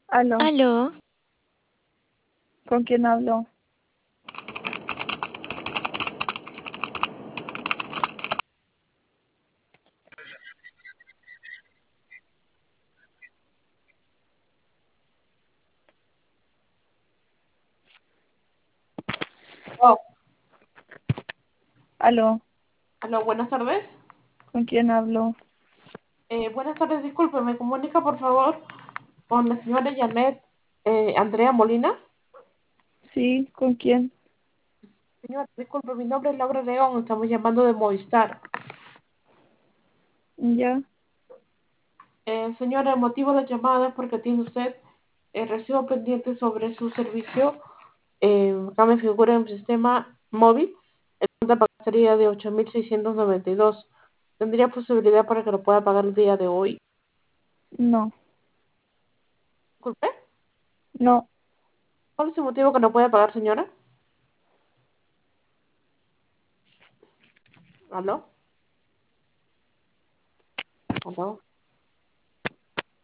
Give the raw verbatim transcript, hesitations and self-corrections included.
Aló, Aló, ¿con quién hablo? Oh, Aló, aló, buenas tardes. ¿con quién hablo? Eh, buenas tardes, disculpe, ¿me comunica por favor con la señora Janet eh, Andrea Molina? Sí, ¿con quién? Señora, disculpe, mi nombre es Laura León, estamos llamando de Movistar. Ya, Eh, señora, el motivo de la llamada es porque tiene usted el recibo pendiente sobre su servicio. Eh, acá me figura en el sistema móvil, una pagaría de ocho mil seiscientos noventa y dos. ¿Tendría posibilidad para que lo pueda pagar el día de hoy? no, Disculpe, no, ¿cuál es el motivo que no puede pagar, señora? ¿Aló? ¿Aló?